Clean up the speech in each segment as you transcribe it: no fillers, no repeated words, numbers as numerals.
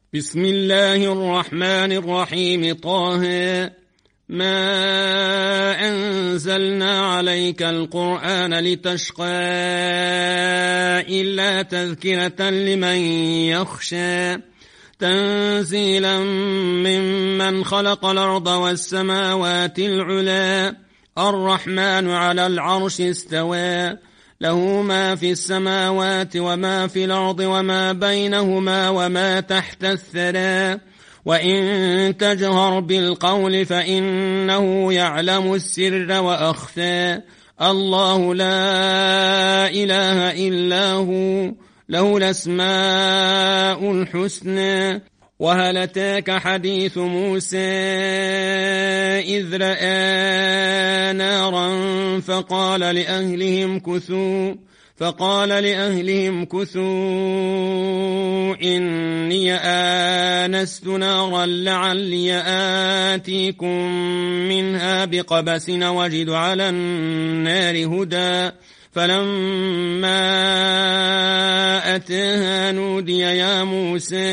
بسم الله الرحمن الرحيم. طه ما أنزلنا عليك القرآن لتشقى إلا تذكرة لمن يخشى تنزيلا ممن خلق الأرض والسماوات العلى الرحمن على العرش استوى له ما في السماوات وما في الأرض وما بينهما وما تحت الثرى وإن تجهر بالقول فإنه يعلم السر وأخفى الله لا إله إلا هو له الأسماء الحسنى. وهل أتاك حديث موسى إذ رأى نارا فقال لأهلهم كثوا إني آنست نارا لعلي آتيكم منها بقبس وجد على النار هدى فلما أتاها نودي يا موسى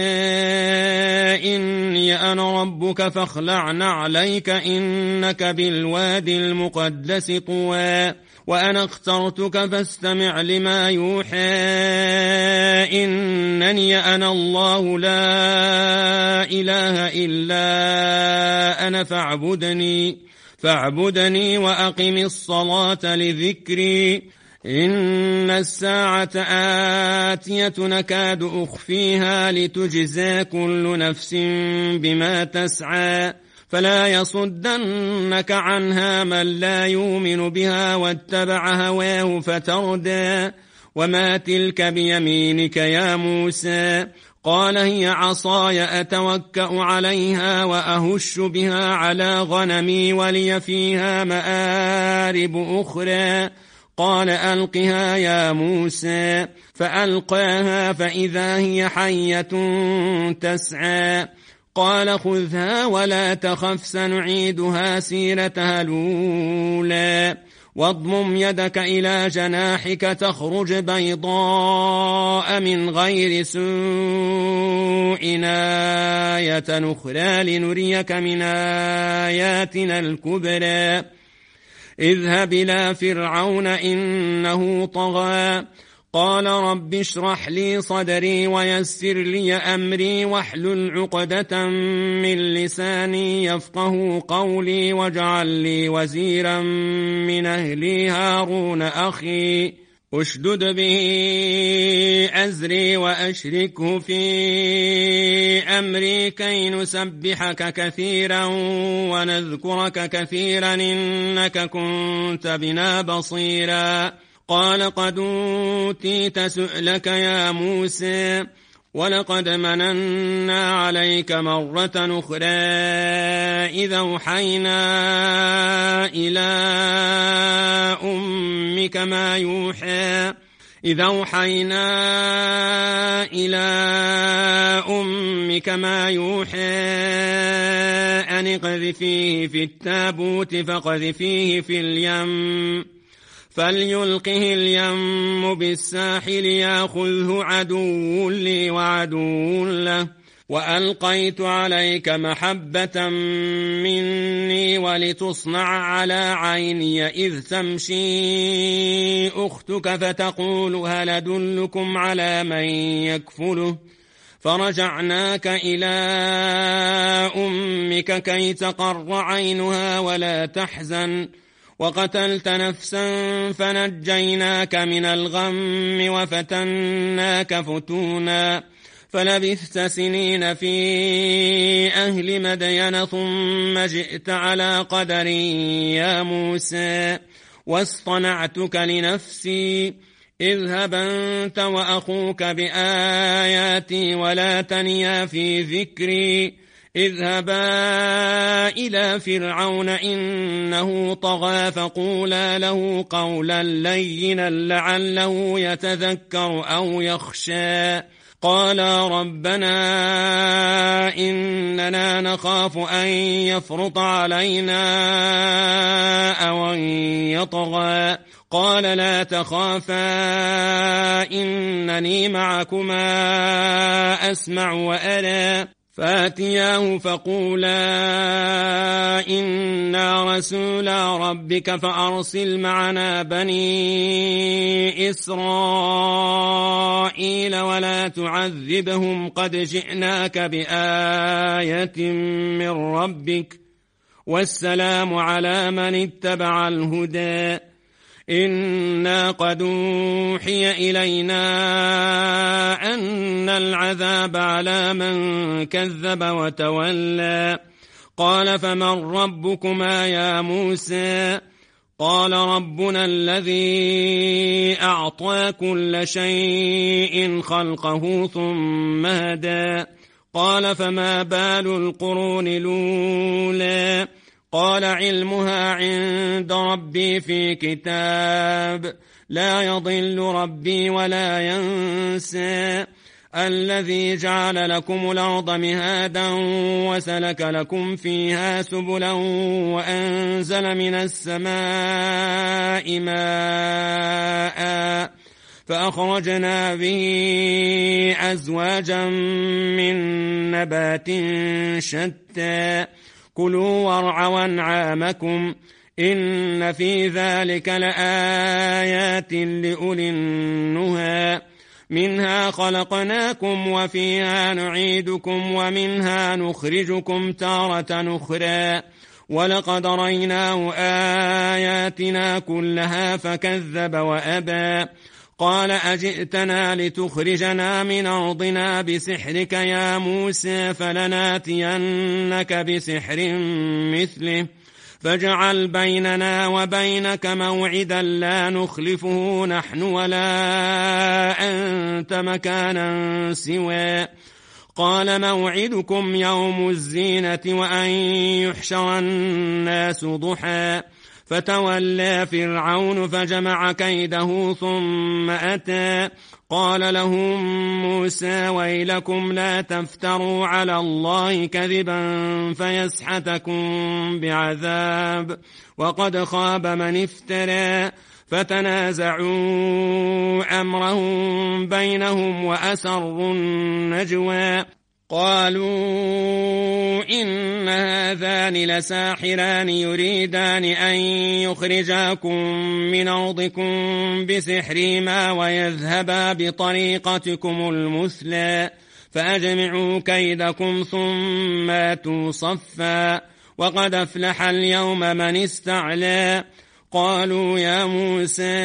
إني أنا ربك فاخلع نعليك إنك بالوادي المقدس طوى وأنا اخترتك فاستمع لما يوحى إنني أنا الله لا إله إلا أنا فاعبدني وأقم الصلاة لذكري إن الساعة آتية نكاد أخفيها لتجزى كل نفس بما تسعى فلا يصدنك عنها من لا يؤمن بها واتبع هواه فتردى وما تلك بيمينك يا موسى قال هي عصاي أتوكأ عليها وأهش بها على غنمي ولي فيها مآرب أخرى قال ألقها يا موسى فألقاها فإذا هي حية تسعى قال خذها ولا تخف سنعيدها سيرتها الأولى واضمم يدك إلى جناحك تخرج بيضاء من غير سوء آية أخرى لنريك من آياتنا الكبرى اذهب إلى فرعون إنه طغى قال رب اشرح لي صدري ويسر لي أمري واحلل عقدة من لساني يفقه قولي واجعل لي وزيرا من أهلي هارون أخي اشدد به أزري وأشركه في أمري كي نسبحك كثيرا ونذكرك كثيرا إنك كنت بنا بصيرا قال قد أوتيت سؤلك يا موسى ولقد مننا عليك مرة أخرى إذا أوحينا إلى أمك ما يوحى أن اقذفيه في التابوت فقذفيه في اليم فليلقه اليم بالساحل ياخذه عدو لي وعدو له وألقيت عليك محبة مني ولتصنع على عيني إذ تمشي أختك فتقول هل أدلكم على من يكفله فرجعناك إلى أمك كي تقر عينها ولا تحزن وقتلت نفسا فنجيناك من الغم وفتناك فتونا فلبثت سنين في أهل مدين ثم جئت على قدر يا موسى واصطنعتك لنفسي اذهب أنت وأخوك بآياتي ولا تنيا في ذكري اذهبا إلى فرعون إنه طغى فقولا له قولا لينا لعله يتذكر أو يخشى قالا ربنا إننا نخاف أن يفرط علينا أو أن يطغى قال لا تخافا إنني معكما أسمع وأرى فاتياه فقولا إنا رسولا ربك فأرسل معنا بني إسرائيل ولا تعذبهم قد جئناك بآية من ربك والسلام على من اتبع الهدى إنا قد أوحي إلينا أن العذاب على من كذب وتولى قال فمن ربكما يا موسى قال ربنا الذي أعطى كل شيء خلقه ثم هدى قال فما بال القرون الأولى قال علمها عند ربي في كتاب لا يضل ربي ولا ينسى الذي جعل لكم الأرض مهادا وسلك لكم فيها سبلا وأنزل من السماء ماء فأخرجنا به أزواجا من نبات شتى كلوا وارعوا أنعامكم إن في ذلك لآيات لأولي النهى منها خلقناكم وفيها نعيدكم ومنها نخرجكم تارة أخرى ولقد ريناه آياتنا كلها فكذب وأبى قال أجئتنا لتخرجنا من أرضنا بسحرك يا موسى فلناتينك بسحر مثله فاجعل بيننا وبينك موعدا لا نخلفه نحن ولا أنت مكانا سوى قال موعدكم يوم الزينة وأن يحشر الناس ضحى فتولى فرعون فجمع كيده ثم أتى قال لهم موسى ويلكم لا تفتروا على الله كذبا فيسحتكم بعذاب وقد خاب من افترى فتنازعوا أمرهم بينهم وأسروا النجوى قالوا إن هذان لساحران يريدان أن يخرجاكم من أرضكم بسحرهما ويذهبا بطريقتكم المثلى فأجمعوا كيدكم ثم أتوا صفا وقد أفلح اليوم من استعلى قالوا يا موسى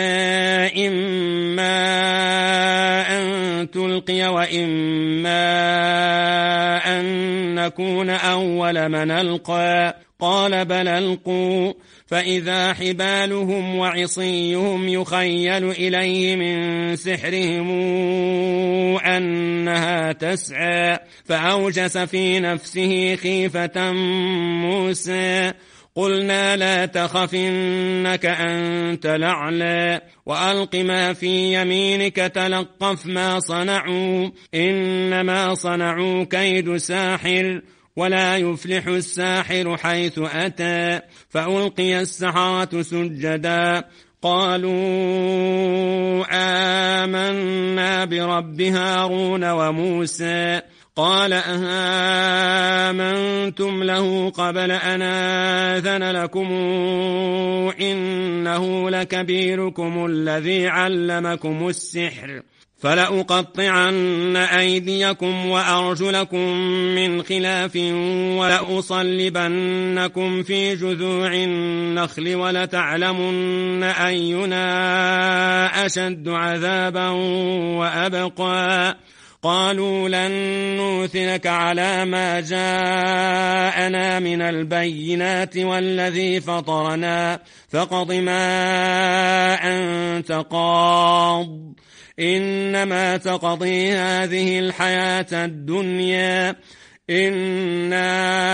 إما أن تلقي وإما أن نكون أول من ألقى قال بل ألقوا فإذا حبالهم وعصيهم يخيل إليه من سحرهم أنها تسعى فأوجس في نفسه خيفة موسى قلنا لا تخف إنك أنت الأعلى وألق ما في يمينك تلقف ما صنعوا إنما صنعوا كيد ساحر ولا يفلح الساحر حيث أتى فألقي السحرة سجدا قالوا آمنا برب هارون وموسى قال أهامنتم له قبل أن آذن لكم إنه لكبيركم الذي علمكم السحر فلأقطعن أيديكم وأرجلكم من خلاف ولأصلبنكم في جذوع النخل ولتعلمن أينا أشد عذابا وأبقى قالوا لن نوثرك على ما جاءنا من البينات والذي فطرنا فاقض ما أنت قاض إنما تقضي هذه الحياة الدنيا إنا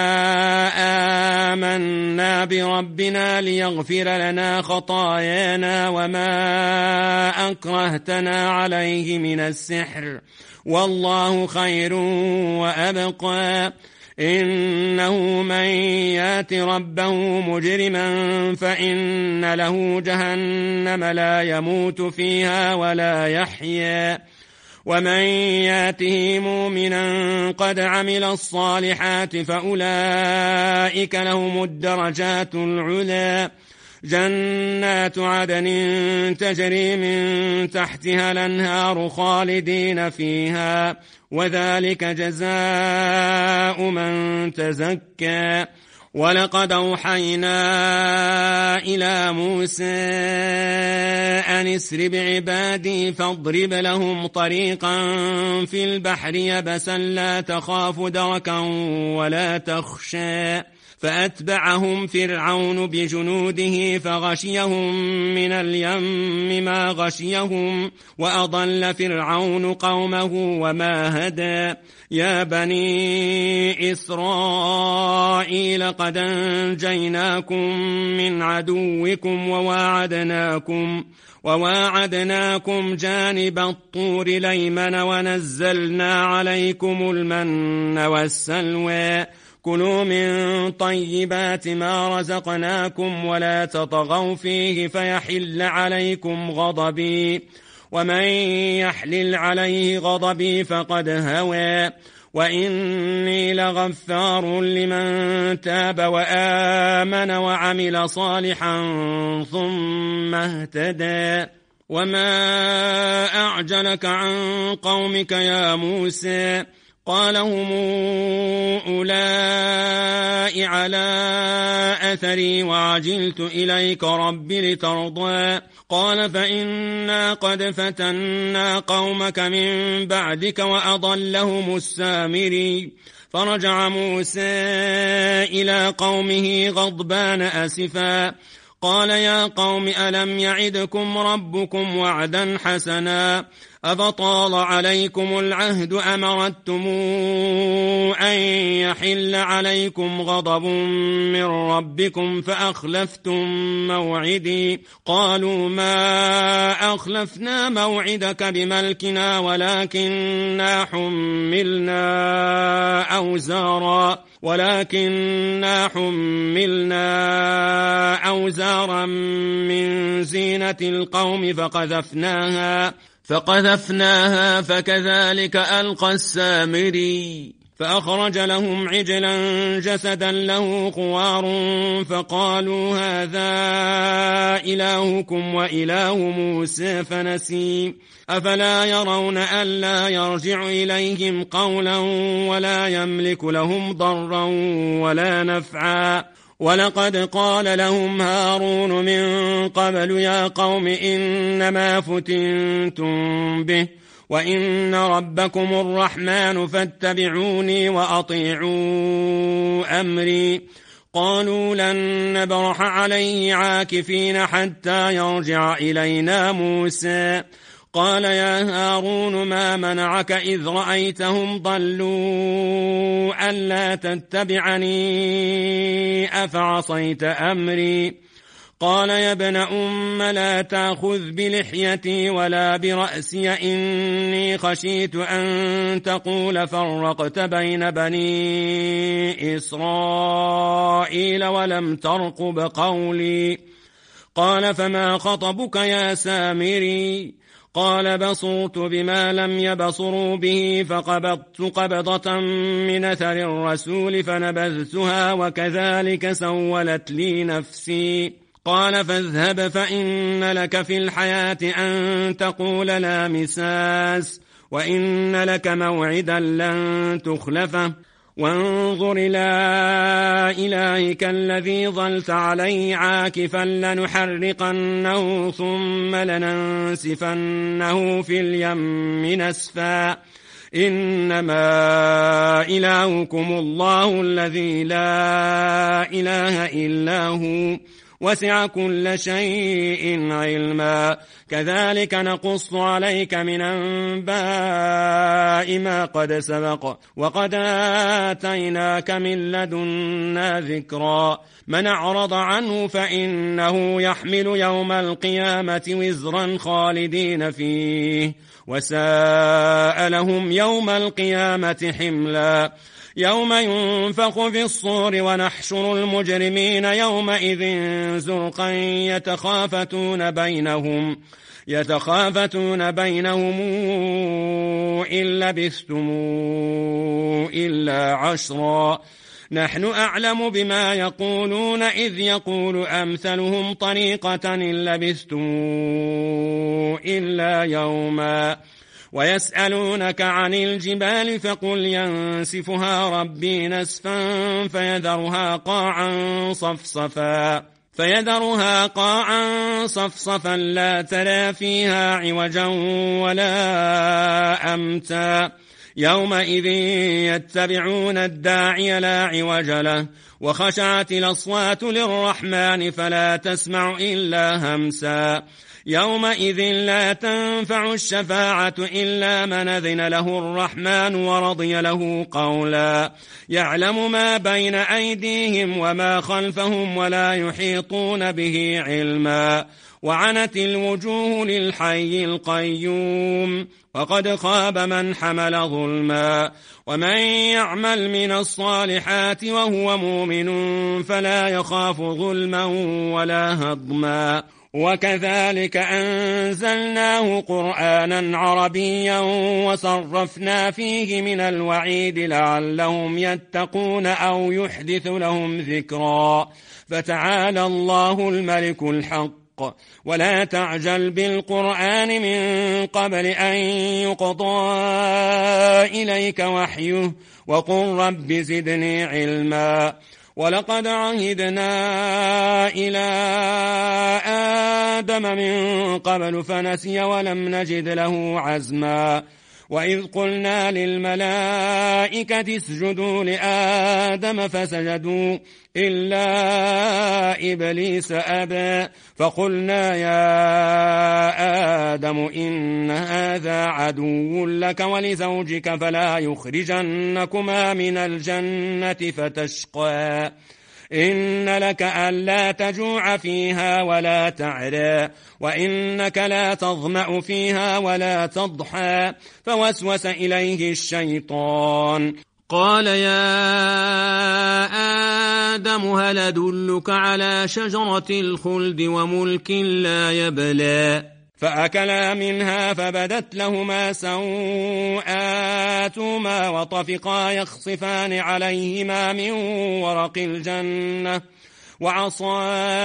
آمنا بربنا ليغفر لنا خطايانا وما أكرهتنا عليه من السحر والله خير وأبقى إنه من يات ربه مجرما فإن له جهنم لا يموت فيها ولا يحيا ومن ياته مؤمنا قد عمل الصالحات فأولئك لهم الدرجات العلى جنات عدن تجري من تحتها الأنهار خالدين فيها وذلك جزاء من تزكى ولقد أوحينا إلى موسى أن اسر بعبادي فاضرب لهم طريقا في البحر يبسا لا تخاف دركا ولا تخشى فأتبعهم فرعون بجنوده فغشيهم من اليم ما غشيهم وأضل فرعون قومه وما هدى يا بني إسرائيل قد أنجيناكم من عدوكم وواعدناكم جانب الطور الأيمن ونزلنا عليكم المن والسلوى كلوا من طيبات ما رزقناكم ولا تطغوا فيه فيحل عليكم غضبي ومن يحلل عليه غضبي فقد هوى وإني لغفار لمن تاب وآمن وعمل صالحا ثم اهتدى وما أعجلك عن قومك يا موسى قال هم أولئك على أثري وعجلت إليك رب لترضى قال فإنا قد فتنا قومك من بعدك وأضلهم السامري فرجع موسى إلى قومه غضبان أسفا قال يا قوم ألم يعدكم ربكم وعدا حسنا أفطال عليكم العهد أم أردتم أن يحل عليكم غضب من ربكم فأخلفتم موعدي قالوا ما أخلفنا موعدك بملكنا ولكننا حملنا أوزارا من زينة القوم فقذفناها فكذلك ألقى السامري فأخرج لهم عجلا جسدا له خوار فقالوا هذا إلهكم وإله موسى فنسي أفلا يرون ألا يرجع إليهم قولا ولا يملك لهم ضرا ولا نفعا ولقد قال لهم هارون من قبل يا قوم إنما فتنتم به وإن ربكم الرحمن فاتبعوني وأطيعوا أمري قالوا لن نبرح عليه عاكفين حتى يرجع إلينا موسى قال يا هارون ما منعك إذ رأيتهم ضلوا ألا تتبعني أفعصيت أمري قال يا ابن أم لا تأخذ بلحيتي ولا برأسي إني خشيت أن تقول فرقت بين بني إسرائيل ولم ترقب قولي قال فما خطبك يا سامري قال بصرت بما لم يبصروا به فقبضت قبضة من أثر الرسول فنبذتها وكذلك سولت لي نفسي قال فاذهب فإن لك في الحياة أن تقول لا مساس وإن لك موعدا لن تخلفه وانظر إلى إلهك الذي ظلت عليه عاكفا لنحرقنه ثم لننسفنه في اليم نسفا إنما إلهكم الله الذي لا إله إلا هو وسع كل شيء علما كذلك نقص عليك من أنباء ما قد سبق وقد آتيناك من لدنا ذكرا من أعرض عنه فإنه يحمل يوم القيامة وزرا خالدين فيه وساء لهم يوم القيامة حملا يوم ينفخ في الصور ونحشر المجرمين يومئذ زرقا يتخافتون بينهم إن لبثتم إلا عشرا نحن أعلم بما يقولون إذ يقول أمثلهم طريقة إن لبثتم إلا يوما ويسألونك عن الجبال فقل ينسفها ربي نسفا فيذرها قاعا صفصفا لا ترى فيها عوجا ولا أمتا يومئذ يتبعون الداعي لا عوج له وخشعت الأصوات للرحمن فلا تسمع إلا همسا يومئذ لا تنفع الشفاعة إلا من أذن له الرحمن ورضي له قولا يعلم ما بين أيديهم وما خلفهم ولا يحيطون به علما وعنت الوجوه للحي القيوم وقد خاب من حمل ظلما ومن يعمل من الصالحات وهو مؤمن فلا يخاف ظلما ولا هضما وكذلك أنزلناه قرآنا عربيا وصرفنا فيه من الوعيد لعلهم يتقون أو يحدث لهم ذكرا فتعالى الله الملك الحق ولا تعجل بالقرآن من قبل أن يقضى إليك وحيه وقل رب زدني علما ولقد عهدنا إلى آدم من قبل فنسي ولم نجد له عزما وإذ قلنا للملائكة اسجدوا لآدم فسجدوا إلا إبليس أبى فقلنا يا آدم إن هذا عدو لك ولزوجك فلا يخرجنكما من الجنة فتشقى إن لك ألا تجوع فيها ولا تعرى وإنك لا تظمأ فيها ولا تضحى فوسوس إليه الشيطان قال يا آدم هل أدلك على شجرة الخلد وملك لا يبلى فأكلا منها فبدت لهما سوآتهما وطفقا يخصفان عليهما من ورق الجنة وعصى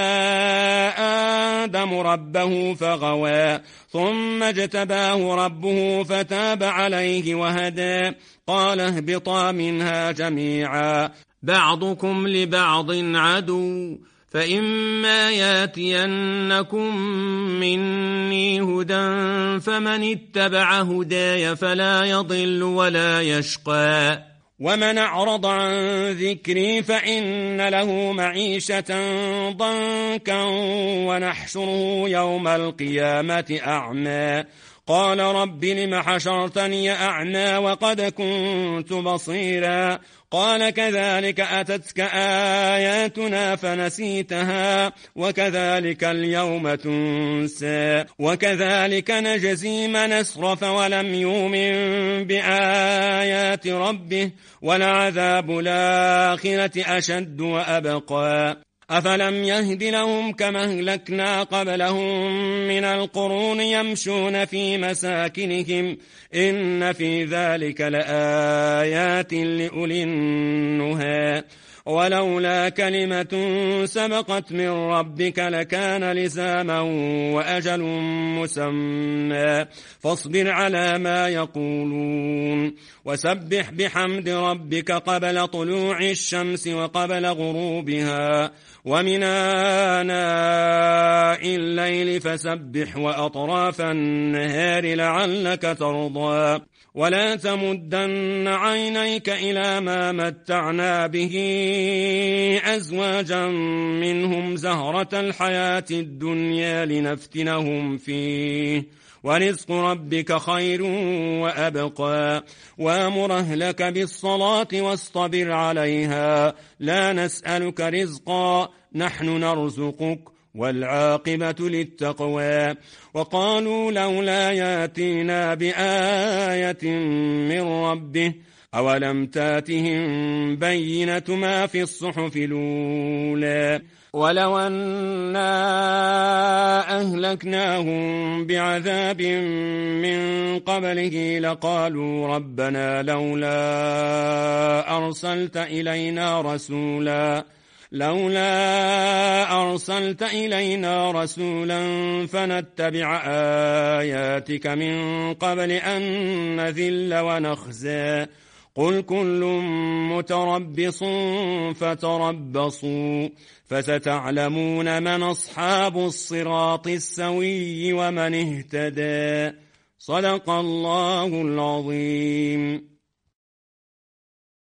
آدم ربه فغوى ثم اجتباه ربه فتاب عليه وهدى قال اهبطا منها جميعا بعضكم لبعض عدو فإما ياتينكم مني هدى فمن اتبع هداي فلا يضل ولا يشقى ومن أعرض عن ذكري فإن له معيشة ضنكا ونحشره يوم القيامة أعمى قال رب لم حشرتني أعمى وقد كنت بصيرا قال كذلك أتتك آياتنا فنسيتها وكذلك اليوم تنسى وكذلك نجزي من أسرف ولم يؤمن بآيات ربه ولعذاب الآخرة أشد وأبقى أفلم يهد لهم كما أهلكنا قبلهم من القرون يمشون في مساكنهم إن في ذلك لآيات لأولي النهى ولولا كلمة سبقت من ربك لكان لزاما وأجل مسمى فاصبر على ما يقولون وسبح بحمد ربك قبل طلوع الشمس وقبل غروبها ومن آناء الليل فسبح وأطراف النهار لعلك ترضى ولا تمدن عينيك إلى ما متعنا به أزواجا منهم زهرة الحياة الدنيا لنفتنهم فيه ورزق ربك خير وأبقى وامر أهلك بالصلاة واصطبر عليها لا نسألك رزقا نحن نرزقك والعاقبة للتقوى. وقالوا لولا ياتينا بآية من ربه أولم تاتهم بينة ما في الصحف الأولى ولو أنا أهلكناهم بعذاب من قبله لقالوا ربنا لولا أرسلت إلينا رسولا فنتبع آياتك من قبل أن نذل ونخزى قل كل متربص فتربصوا فستعلمون من أصحاب الصراط السوي ومن اهتدى. صدق الله العظيم.